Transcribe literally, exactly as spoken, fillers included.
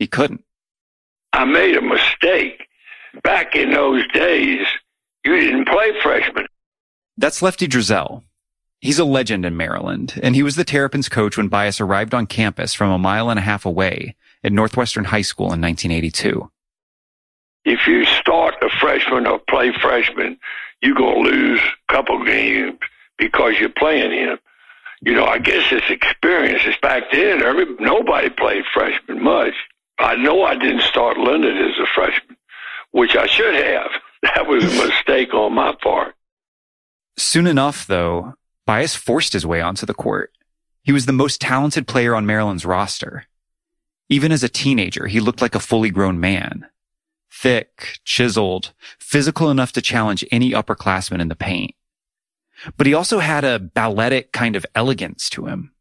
he couldn't. I made a mistake. Back in those days, you didn't play freshman. That's Lefty Driesell. He's a legend in Maryland, and he was the Terrapins coach when Bias arrived on campus from a mile and a half away at Northwestern High School in nineteen eighty-two. If you start a freshman or play freshman, you're going to lose a couple games because you're playing him. You know, I guess it's experiences. Back then, every, nobody played freshman much. I know I didn't start Leonard as a freshman, which I should have. That was a mistake on my part. Soon enough, though, Bias forced his way onto the court. He was the most talented player on Maryland's roster. Even as a teenager, he looked like a fully grown man. Thick, chiseled, physical enough to challenge any upperclassman in the paint. But he also had a balletic kind of elegance to him.